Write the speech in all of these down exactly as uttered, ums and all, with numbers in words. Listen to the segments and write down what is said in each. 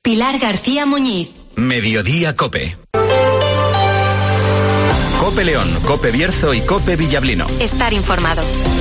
Pilar García Muñiz. Mediodía Cope. Cope León, Cope Bierzo y Cope Villablino. Estar informado.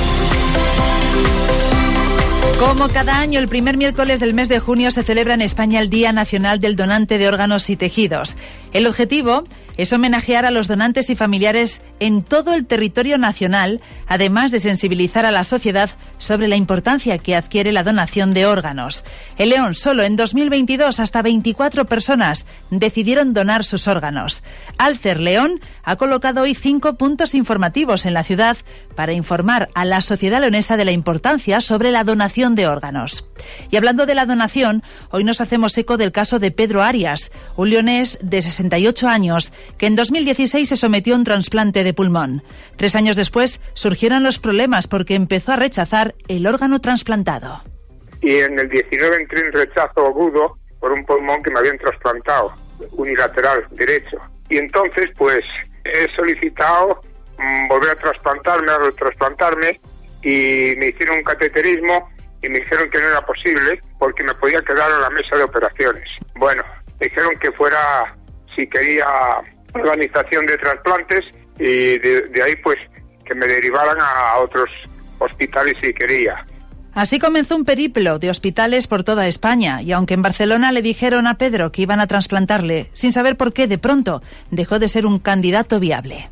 Como cada año, el primer miércoles del mes de junio se celebra en España el Día Nacional del Donante de Órganos y Tejidos. El objetivo es homenajear a los donantes y familiares en todo el territorio nacional, además de sensibilizar a la sociedad sobre la importancia que adquiere la donación de órganos. En León, solo en dos mil veintidós, hasta veinticuatro personas decidieron donar sus órganos. Alcer León ha colocado hoy cinco puntos informativos en la ciudad para informar a la sociedad leonesa de la importancia sobre la donación de órganos. Y hablando de la donación, hoy nos hacemos eco del caso de Pedro Arias, un leonés de sesenta y ocho años, que en dos mil dieciséis se sometió a un trasplante de pulmón. Tres años después surgieron los problemas porque empezó a rechazar el órgano trasplantado. Y en el diecinueve entré en rechazo agudo por un pulmón que me habían trasplantado, unilateral, derecho. Y entonces, pues, he solicitado mmm, volver a trasplantarme, a retrasplantarme, y me hicieron un cateterismo y me dijeron que no era posible porque me podía quedar en la mesa de operaciones. Bueno, me dijeron que fuera, si quería, organización de trasplantes, y de, de ahí pues que me derivaran a otros hospitales si quería. Así comenzó un periplo de hospitales por toda España, y aunque en Barcelona le dijeron a Pedro que iban a trasplantarle, sin saber por qué, de pronto dejó de ser un candidato viable.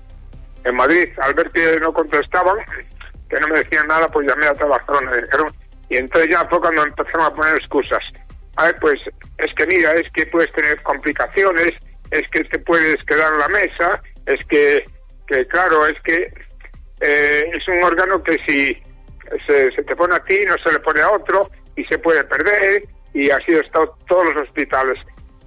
En Madrid, al ver que no contestaban, que no me decían nada, pues llamé a Barcelona, me dijeron, y entonces ya fue cuando empezaron a poner excusas. A ver, pues es que mira, es que puedes tener complicaciones, es que te puedes quedar en la mesa, es que, que claro, es que eh, es un órgano que si se, se te pone a ti, no se le pone a otro, y se puede perder, y así ha estado todos los hospitales.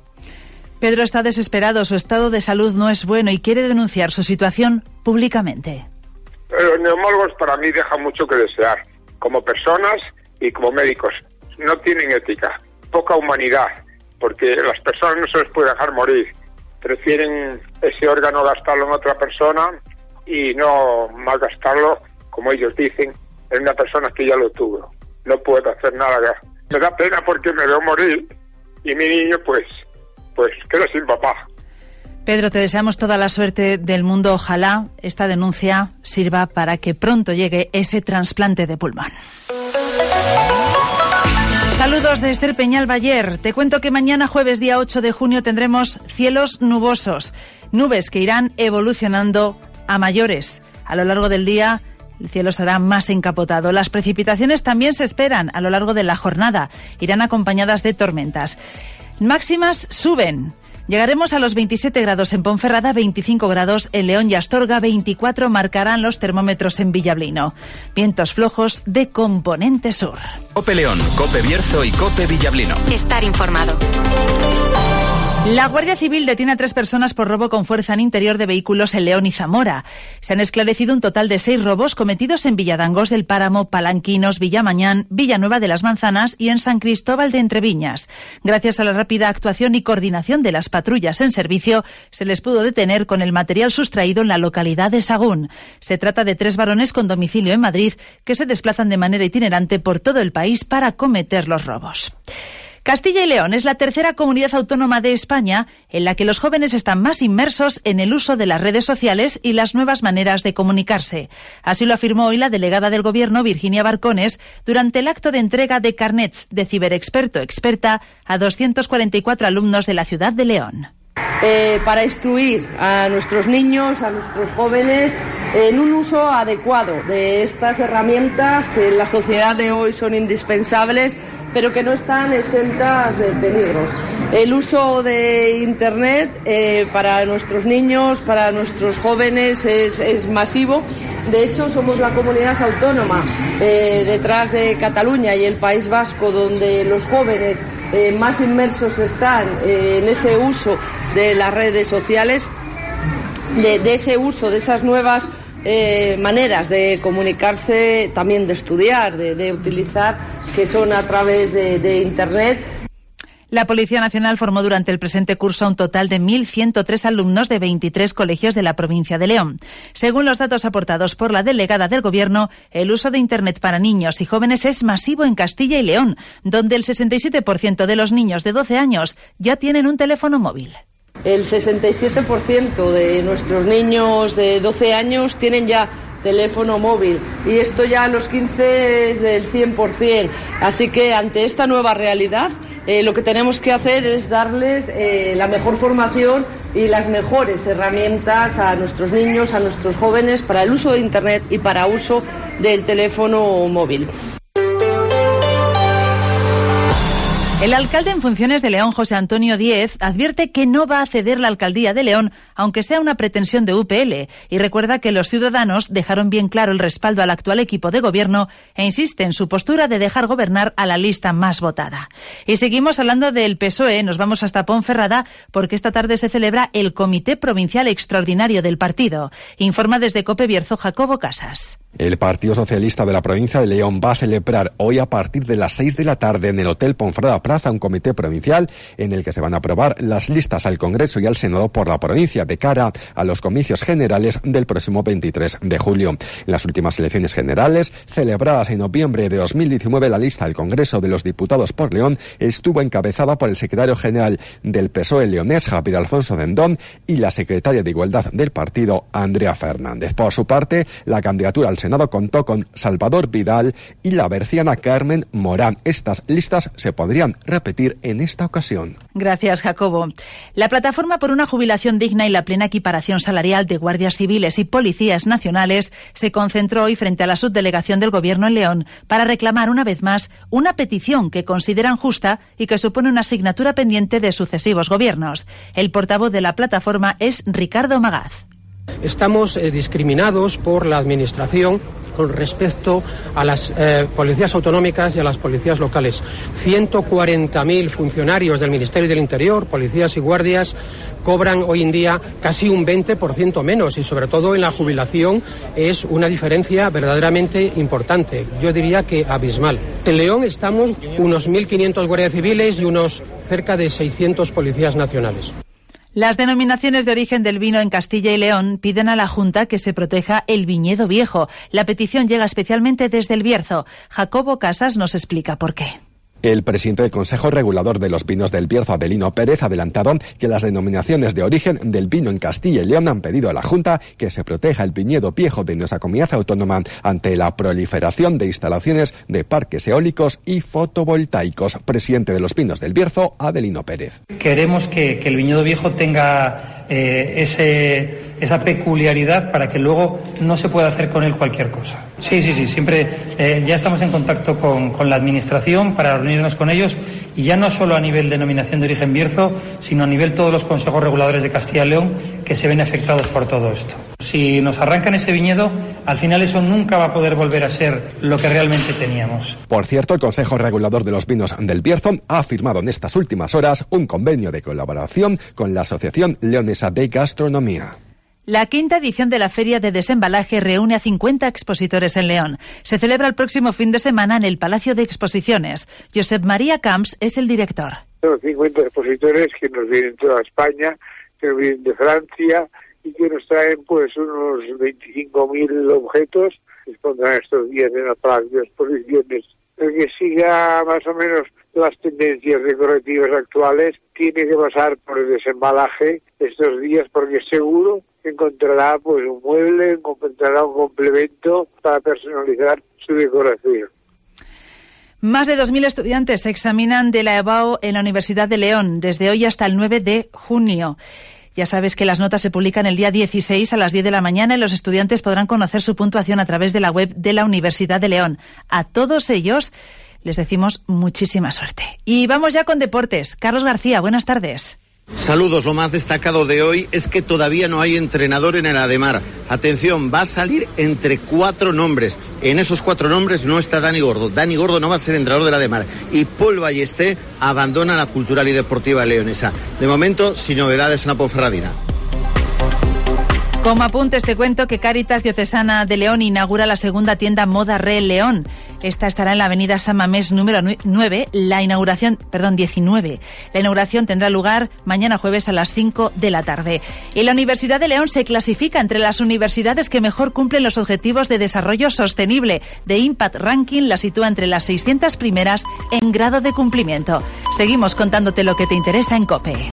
Pedro está desesperado, su estado de salud no es bueno y quiere denunciar su situación públicamente. Los neumólogos para mí dejan mucho que desear, como personas y como médicos. No tienen ética, poca humanidad, porque las personas no se les puede dejar morir. Prefieren ese órgano gastarlo en otra persona y no malgastarlo, como ellos dicen, en una persona que ya lo tuvo. No puedo hacer nada. Me da pena porque me veo morir y mi niño pues, pues queda sin papá. Pedro, te deseamos toda la suerte del mundo. Ojalá esta denuncia sirva para que pronto llegue ese trasplante de pulmón. Saludos de Esther Peñal Bayer. Te cuento que mañana, jueves día ocho de junio, tendremos cielos nubosos. Nubes que irán evolucionando a mayores. A lo largo del día, el cielo estará más encapotado. Las precipitaciones también se esperan a lo largo de la jornada. Irán acompañadas de tormentas. Máximas suben. Llegaremos a los veintisiete grados en Ponferrada, veinticinco grados en León y Astorga, veinticuatro marcarán los termómetros en Villablino. Vientos flojos de componente sur. Cope León, Cope Bierzo y Cope Villablino. Estar informado. La Guardia Civil detiene a tres personas por robo con fuerza en interior de vehículos en León y Zamora. Se han esclarecido un total de seis robos cometidos en Villadangos del Páramo, Palanquinos, Villamañán, Villanueva de las Manzanas y en San Cristóbal de Entreviñas. Gracias a la rápida actuación y coordinación de las patrullas en servicio, se les pudo detener con el material sustraído en la localidad de Sagún. Se trata de tres varones con domicilio en Madrid que se desplazan de manera itinerante por todo el país para cometer los robos. Castilla y León es la tercera comunidad autónoma de España en la que los jóvenes están más inmersos en el uso de las redes sociales y las nuevas maneras de comunicarse. Así lo afirmó hoy la delegada del Gobierno, Virginia Barcones, durante el acto de entrega de carnets de ciberexperto experta a doscientos cuarenta y cuatro alumnos de la ciudad de León. Eh, para instruir a nuestros niños, a nuestros jóvenes, en un uso adecuado de estas herramientas que en la sociedad de hoy son indispensables, pero que no están exentas de peligros. El uso de Internet eh, para nuestros niños, para nuestros jóvenes es, es masivo. De hecho, somos la comunidad autónoma eh, detrás de Cataluña y el País Vasco donde los jóvenes eh, más inmersos están eh, en ese uso de las redes sociales, de, de ese uso de esas nuevas Eh, maneras de comunicarse, también de estudiar, de, de utilizar, que son a través de, de Internet. La Policía Nacional formó durante el presente curso a un total de mil ciento tres alumnos de veintitrés colegios de la provincia de León. Según los datos aportados por la delegada del Gobierno, el uso de Internet para niños y jóvenes es masivo en Castilla y León, donde el sesenta y siete por ciento de los niños de doce años ya tienen un teléfono móvil. El sesenta y siete por ciento de nuestros niños de doce años tienen ya teléfono móvil, y esto ya a los quince es del cien por ciento. Así que ante esta nueva realidad, eh, lo que tenemos que hacer es darles eh, la mejor formación y las mejores herramientas a nuestros niños, a nuestros jóvenes, para el uso de Internet y para uso del teléfono móvil. El alcalde en funciones de León, José Antonio Díez, advierte que no va a ceder la alcaldía de León, aunque sea una pretensión de U P L, y recuerda que los ciudadanos dejaron bien claro el respaldo al actual equipo de gobierno e insiste en su postura de dejar gobernar a la lista más votada. Y seguimos hablando del P S O E, nos vamos hasta Ponferrada, porque esta tarde se celebra el Comité Provincial Extraordinario del partido. Informa desde COPE Bierzo Jacobo Casas. El Partido Socialista de la provincia de León va a celebrar hoy a partir de las seis de la tarde en el Hotel Ponferrada Plaza un comité provincial en el que se van a aprobar las listas al Congreso y al Senado por la provincia de cara a los comicios generales del próximo veintitrés de julio. En las últimas elecciones generales, celebradas en noviembre de dos mil diecinueve, la lista al Congreso de los Diputados por León estuvo encabezada por el secretario general del P S O E leonés, Javier Alfonso Dendón, y la secretaria de Igualdad del partido, Andrea Fernández. Por su parte, la candidatura al Senado contó con Salvador Vidal y la berciana Carmen Morán. Estas listas se podrían repetir en esta ocasión. Gracias, Jacobo. La plataforma por una jubilación digna y la plena equiparación salarial de guardias civiles y policías nacionales se concentró hoy frente a la subdelegación del Gobierno en León para reclamar una vez más una petición que consideran justa y que supone una asignatura pendiente de sucesivos gobiernos. El portavoz de la plataforma es Ricardo Magaz. Estamos eh, discriminados por la Administración con respecto a las eh, policías autonómicas y a las policías locales. ciento cuarenta mil funcionarios del Ministerio del Interior, policías y guardias, cobran hoy en día casi un veinte por ciento menos, y sobre todo en la jubilación es una diferencia verdaderamente importante, yo diría que abismal. En León estamos unos mil quinientos guardias civiles y unos cerca de seiscientos policías nacionales. Las denominaciones de origen del vino en Castilla y León piden a la Junta que se proteja el viñedo viejo. La petición llega especialmente desde el Bierzo. Jacobo Casas nos explica por qué. El presidente del Consejo Regulador de los Vinos del Bierzo, Adelino Pérez, adelantaron que las denominaciones de origen del vino en Castilla y León han pedido a la Junta que se proteja el viñedo viejo de nuestra comunidad autónoma ante la proliferación de instalaciones de parques eólicos y fotovoltaicos. Presidente de los Vinos del Bierzo, Adelino Pérez. Queremos que, que el viñedo viejo tenga eh, ese, esa peculiaridad para que luego no se pueda hacer con él cualquier cosa. Sí, sí, sí, siempre eh, ya estamos en contacto con, con la Administración para reunirnos con ellos, y ya no solo a nivel denominación de origen Bierzo, sino a nivel todos los consejos reguladores de Castilla y León que se ven afectados por todo esto. Si nos arrancan ese viñedo, al final eso nunca va a poder volver a ser lo que realmente teníamos. Por cierto, el Consejo Regulador de los Vinos del Bierzo ha firmado en estas últimas horas un convenio de colaboración con la Asociación Leonesa de Gastronomía. La quinta edición de la Feria de Desembalaje reúne a cincuenta expositores en León. Se celebra el próximo fin de semana en el Palacio de Exposiciones. Josep María Camps es el director. Son cincuenta expositores que nos vienen de toda España, que nos vienen de Francia y que nos traen pues unos veinticinco mil objetos que se pondrán estos días en el Palacio de Exposiciones. El que siga más o menos las tendencias decorativas actuales tiene que pasar por el desembalaje estos días, porque seguro que encontrará pues un mueble, encontrará un complemento para personalizar su decoración. Más de dos mil estudiantes se examinan de la EBAU en la Universidad de León desde hoy hasta el nueve de junio. Ya sabes que las notas se publican el día dieciséis a las diez de la mañana y los estudiantes podrán conocer su puntuación a través de la web de la Universidad de León. A todos ellos les decimos muchísima suerte. Y vamos ya con deportes. Carlos García, buenas tardes. Saludos, lo más destacado de hoy es que todavía no hay entrenador en el Ademar. Atención, va a salir entre cuatro nombres. En esos cuatro nombres no está Dani Gordo. Dani Gordo no va a ser entrenador del Ademar. Y Paul Ballesté abandona la Cultural y Deportiva Leonesa. De momento, sin novedades en la Ponferradina. Como apuntes te cuento que Cáritas Diocesana de León inaugura la segunda tienda Moda Re León. Esta estará en la avenida San Mamés número nueve, la inauguración, perdón, diecinueve. La inauguración tendrá lugar mañana jueves a las cinco de la tarde. Y la Universidad de León se clasifica entre las universidades que mejor cumplen los objetivos de desarrollo sostenible. The Impact Ranking la sitúa entre las seiscientas primeras en grado de cumplimiento. Seguimos contándote lo que te interesa en COPE.